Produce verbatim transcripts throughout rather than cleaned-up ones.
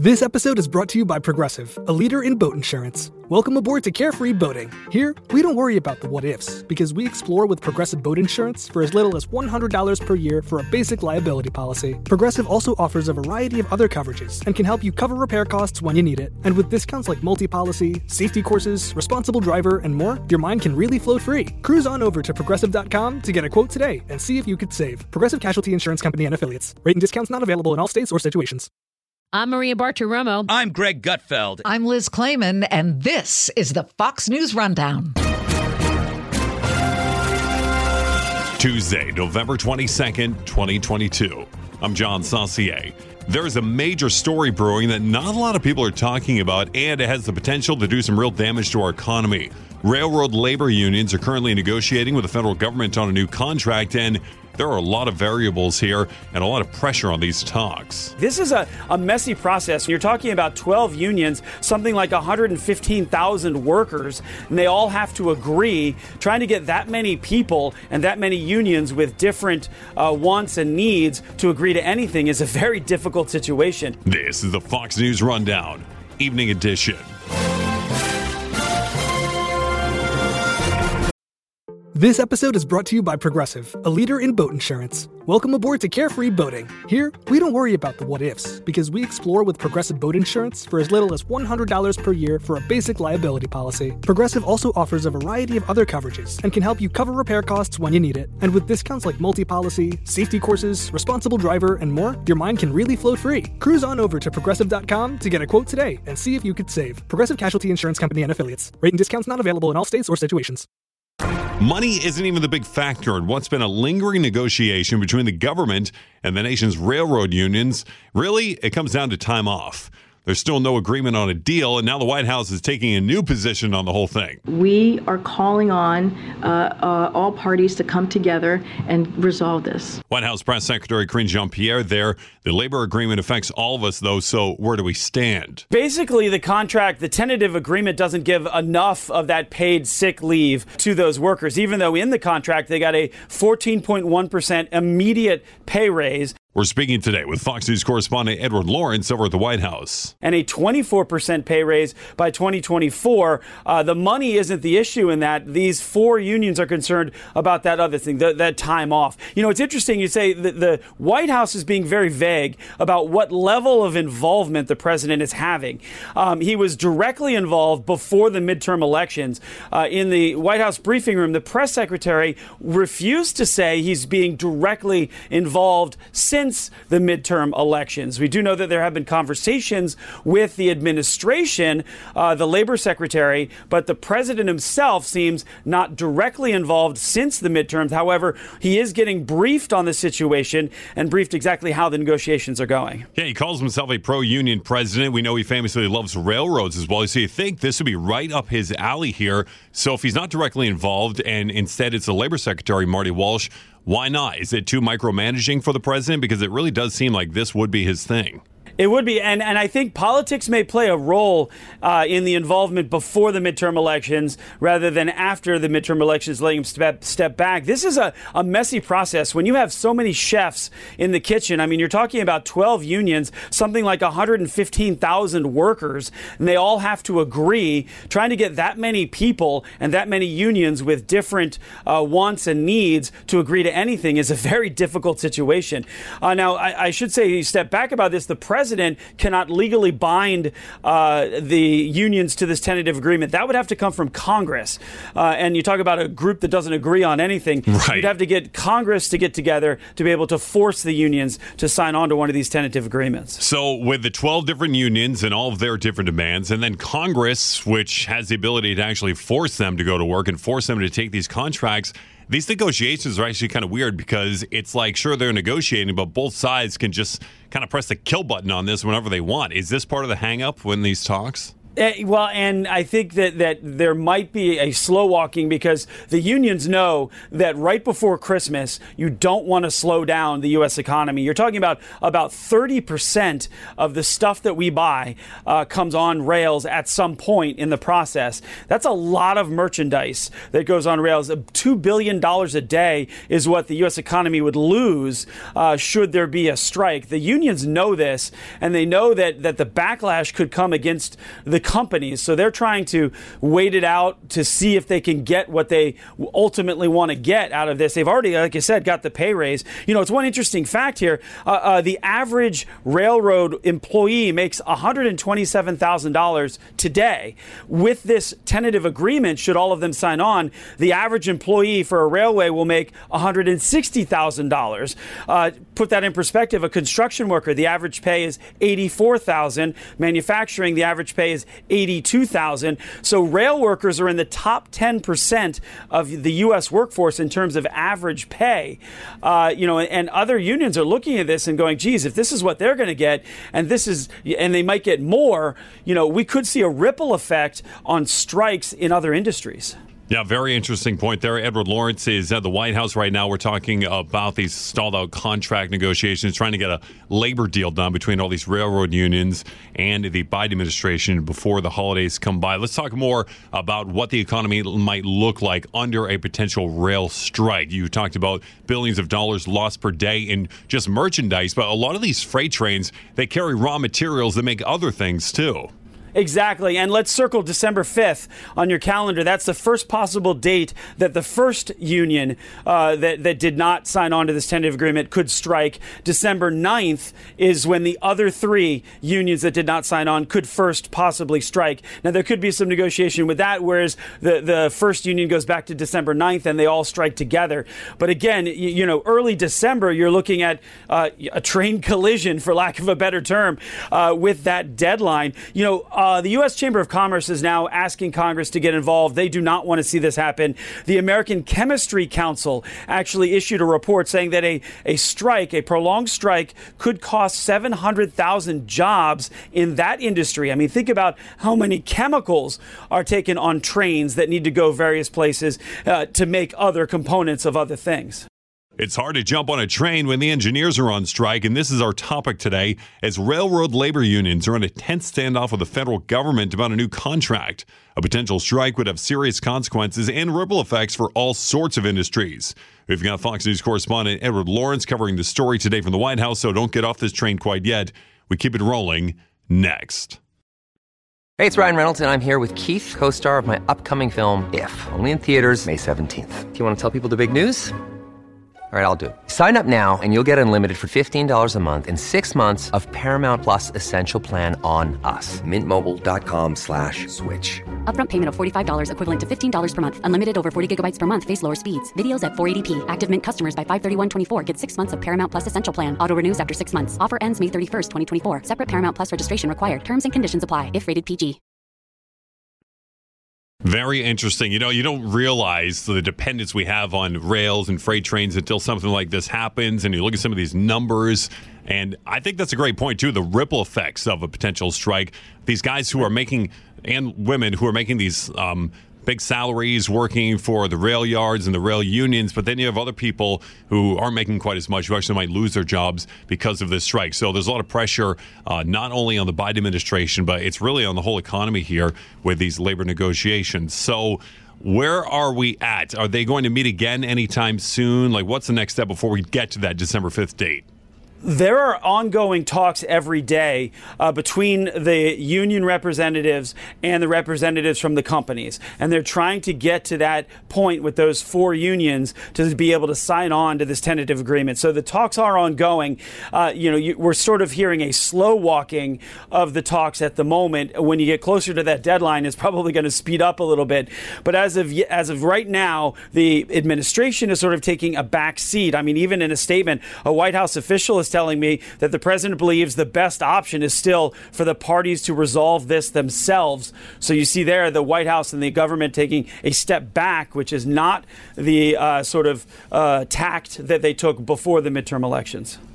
This episode is brought to you by Progressive, a leader in boat insurance. Welcome aboard to Carefree Boating. Here, we don't worry about the what-ifs, because we explore with Progressive Boat Insurance for as little as one hundred dollars per year for a basic liability policy. Progressive also offers a variety of other coverages and can help you cover repair costs when you need it. And with discounts like multi-policy, safety courses, responsible driver, and more, your mind can really float free. Cruise on over to Progressive dot com to get a quote today and see if you could save. Progressive Casualty Insurance Company and Affiliates. Rate and discounts not available in all states or situations. I'm Maria Bartiromo. I'm Greg Gutfeld. I'm Liz Klayman, and this is the Fox News Rundown. Tuesday, November twenty-second, twenty twenty-two. I'm John Saucier. There's a major story brewing that not a lot of people are talking about, and it has the potential to do some real damage to our economy. Railroad labor unions are currently negotiating with the federal government on a new contract, and there are a lot of variables here and a lot of pressure on these talks. This is a, a messy process. You're talking about twelve unions, something like one hundred fifteen thousand workers, and they all have to agree. Trying to get that many people and that many unions with different uh, wants and needs to agree to anything is a very difficult situation. This is the Fox News Rundown, Evening Edition. This episode is brought to you by Progressive, a leader in boat insurance. Welcome aboard to Carefree Boating. Here, we don't worry about the what-ifs, because we explore with Progressive Boat Insurance for as little as one hundred dollars per year for a basic liability policy. Progressive also offers a variety of other coverages and can help you cover repair costs when you need it. And with discounts like multi-policy, safety courses, responsible driver, and more, your mind can really float free. Cruise on over to Progressive dot com to get a quote today and see if you could save. Progressive Casualty Insurance Company and Affiliates. Rate and discounts not available in all states or situations. Money isn't even the big factor in what's been a lingering negotiation between the government and the nation's railroad unions. Really, it comes down to time off. There's still no agreement on a deal, and now the White House is taking a new position on the whole thing. We are calling on uh, uh, all parties to come together and resolve this. White House Press Secretary Karine Jean-Pierre there. The labor agreement affects all of us, though, so where do we stand? Basically, the contract, the tentative agreement doesn't give enough of that paid sick leave to those workers, even though in the contract they got a fourteen point one percent immediate pay raise. We're speaking today with Fox News correspondent Edward Lawrence over at the White House. And a twenty-four percent pay raise by twenty twenty-four. Uh, the money isn't the issue in that. These four unions are concerned about that other thing, the, that time off. You know, it's interesting you say that the White House is being very vague about what level of involvement the president is having. Um, he was directly involved before the midterm elections. Uh, in the White House briefing room, the press secretary refused to say he's being directly involved since Since the midterm elections. We do know that there have been conversations with the administration, uh, the labor secretary, but the president himself seems not directly involved since the midterms. However, he is getting briefed on the situation and briefed exactly how the negotiations are going. Yeah, he calls himself a pro-union president. We know he famously loves railroads as well. So you think this would be right up his alley here. So if he's not directly involved and instead it's the labor secretary, Marty Walsh, why not? Is it too micromanaging for the president? Because it really does seem like this would be his thing. It would be, and, and I think politics may play a role uh, in the involvement before the midterm elections rather than after the midterm elections, letting him step, step back. This is a, a messy process. When you have so many chefs in the kitchen, I mean, you're talking about twelve unions, something like one hundred fifteen thousand workers, and they all have to agree. Trying to get that many people and that many unions with different uh, wants and needs to agree to anything is a very difficult situation. Uh, now, I, I should say, step back about this, the president president cannot legally bind uh, the unions to this tentative agreement. That would have to come from Congress. Uh, and you talk about a group that doesn't agree on anything. Right. You'd have to get Congress to get together to be able to force the unions to sign on to one of these tentative agreements. So with the twelve different unions and all of their different demands, and then Congress, which has the ability to actually force them to go to work and force them to take these contracts, these negotiations are actually kind of weird because it's like, sure, they're negotiating, but both sides can just kind of press the kill button on this whenever they want. Is this part of the hang-up when these talks? Uh, well, and I think that, that there might be a slow walking because the unions know that right before Christmas, you don't want to slow down the U S economy. You're talking about about thirty percent of the stuff that we buy uh, comes on rails at some point in the process. That's a lot of merchandise that goes on rails. two billion dollars a day is what the U S economy would lose uh, should there be a strike. The unions know this, and they know that, that the backlash could come against the companies. So they're trying to wait it out to see if they can get what they ultimately want to get out of this. They've already, like I said, got the pay raise. You know, it's one interesting fact here. Uh, uh, the average railroad employee makes one hundred twenty-seven thousand dollars today. With this tentative agreement, should all of them sign on, the average employee for a railway will make one hundred sixty thousand dollars. Uh, put that in perspective, a construction worker, the average pay is eighty-four thousand dollars. Manufacturing, the average pay is eighty-two thousand. So rail workers are in the top ten percent of the U S workforce in terms of average pay. Uh, you know, and other unions are looking at this and going, geez, if this is what they're going to get, and this is, and they might get more, you know, we could see a ripple effect on strikes in other industries. Yeah, very interesting point there. Edward Lawrence is at the White House right now. We're talking about these stalled out contract negotiations, trying to get a labor deal done between all these railroad unions and the Biden administration before the holidays come by. Let's talk more about what the economy might look like under a potential rail strike. You talked about billions of dollars lost per day in just merchandise, but a lot of these freight trains, they carry raw materials that make other things too. Exactly. And let's circle December fifth on your calendar. That's the first possible date that the first union uh, that, that did not sign on to this tentative agreement could strike. December ninth is when the other three unions that did not sign on could first possibly strike. Now, there could be some negotiation with that, whereas the, the first union goes back to December ninth and they all strike together. But again, you, you know, early December, you're looking at uh, a train collision, for lack of a better term, uh, with that deadline. You know, uh, Uh, the U S Chamber of Commerce is now asking Congress to get involved. They do not want to see this happen. The American Chemistry Council actually issued a report saying that a, a strike, a prolonged strike, could cost seven hundred thousand jobs in that industry. I mean, think about how many chemicals are taken on trains that need to go various places uh, to make other components of other things. It's hard to jump on a train when the engineers are on strike, and this is our topic today as railroad labor unions are in a tense standoff with the federal government about a new contract. A potential strike would have serious consequences and ripple effects for all sorts of industries. We've got Fox News correspondent Edward Lawrence covering the story today from the White House, so don't get off this train quite yet. We keep it rolling next. Hey, it's Ryan Reynolds, and I'm here with Keith, co-star of my upcoming film, If, only in theaters May seventeenth. Do you want to tell people the big news? All right, I'll do it. Sign up now and you'll get unlimited for fifteen dollars a month and six months of Paramount Plus Essential Plan on us. Mint Mobile dot com slash switch. Upfront payment of forty-five dollars equivalent to fifteen dollars per month. Unlimited over forty gigabytes per month. Face lower speeds. Videos at four eighty p. Active Mint customers by five thirty-one twenty-four get six months of Paramount Plus Essential Plan. Auto renews after six months. Offer ends May thirty-first, twenty twenty-four. Separate Paramount Plus registration required. Terms and conditions apply if rated P G. Very interesting. You know, you don't realize the dependence we have on rails and freight trains until something like this happens, and you look at some of these numbers, and I think that's a great point, too, the ripple effects of a potential strike. These guys who are making, and women who are making these um, big salaries working for the rail yards and the rail unions, but then you have other people who aren't making quite as much, who actually might lose their jobs because of this strike. So there's a lot of pressure, uh, not only on the Biden administration, but it's really on the whole economy here with these labor negotiations. So where are we at? Are they going to meet again anytime soon? Like, what's the next step before we get to that December fifth date? There are ongoing talks every day uh, between the union representatives and the representatives from the companies. And they're trying to get to that point with those four unions to be able to sign on to this tentative agreement. So the talks are ongoing. Uh, you know, you, we're sort of hearing a slow walking of the talks at the moment. When you get closer to that deadline, it's probably going to speed up a little bit. But as of as of right now, the administration is sort of taking a back seat. I mean, even in a statement, a White House official is telling me that the president believes the best option is still for the parties to resolve this themselves. So you see there the White House and the government taking a step back, which is not the uh, sort of uh, tact that they took before the midterm elections.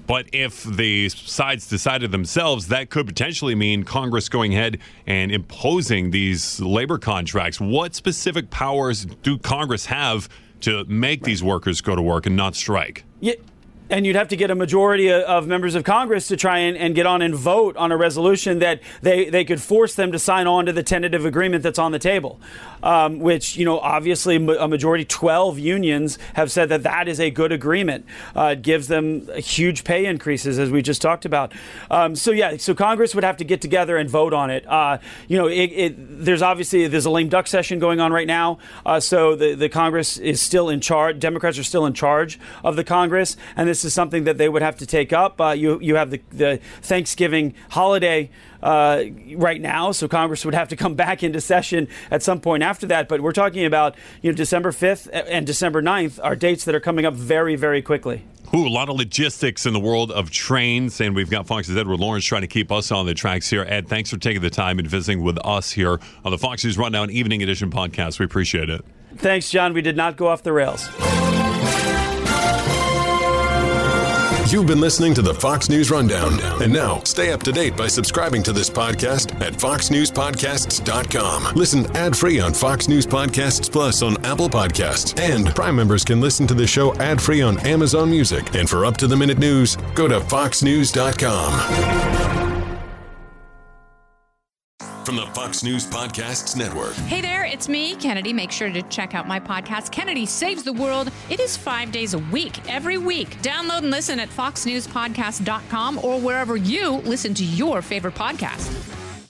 But if the sides decided themselves, that could potentially mean Congress going ahead and imposing these labor contracts. What specific powers do Congress have to make these workers go to work and not strike? Yeah. And you'd have to get a majority of members of Congress to try and, and get on and vote on a resolution that they, they could force them to sign on to the tentative agreement that's on the table, um, which, you know, obviously a majority, twelve unions have said that that is a good agreement. Uh, it gives them huge pay increases, as we just talked about. Um, so, yeah, so Congress would have to get together and vote on it. Uh, you know, it, it, there's obviously there's a lame duck session going on right now. Uh, so the, the Congress is still in charge. Democrats are still in charge of the Congress. And this This is something that they would have to take up. Uh, you you have the, the Thanksgiving holiday uh, right now, so Congress would have to come back into session at some point after that. But we're talking about you know December fifth and December ninth are dates that are coming up very, very quickly. Ooh, a lot of logistics in the world of trains, and we've got Fox's Edward Lawrence trying to keep us on the tracks here. Ed, thanks for taking the time and visiting with us here on the Fox News Rundown Evening Edition podcast. We appreciate it. Thanks, John. We did not go off the rails. You've been listening to the Fox News Rundown. And now, stay up to date by subscribing to this podcast at fox news podcasts dot com. Listen ad-free on Fox News Podcasts Plus on Apple Podcasts. And Prime members can listen to the show ad-free on Amazon Music. And for up-to-the-minute news, go to fox news dot com. From the Fox News Podcasts Network. Hey there, it's me, Kennedy. Make sure to check out my podcast, Kennedy Saves the World. It is five days a week, every week. Download and listen at fox news podcast dot com or wherever you listen to your favorite podcast.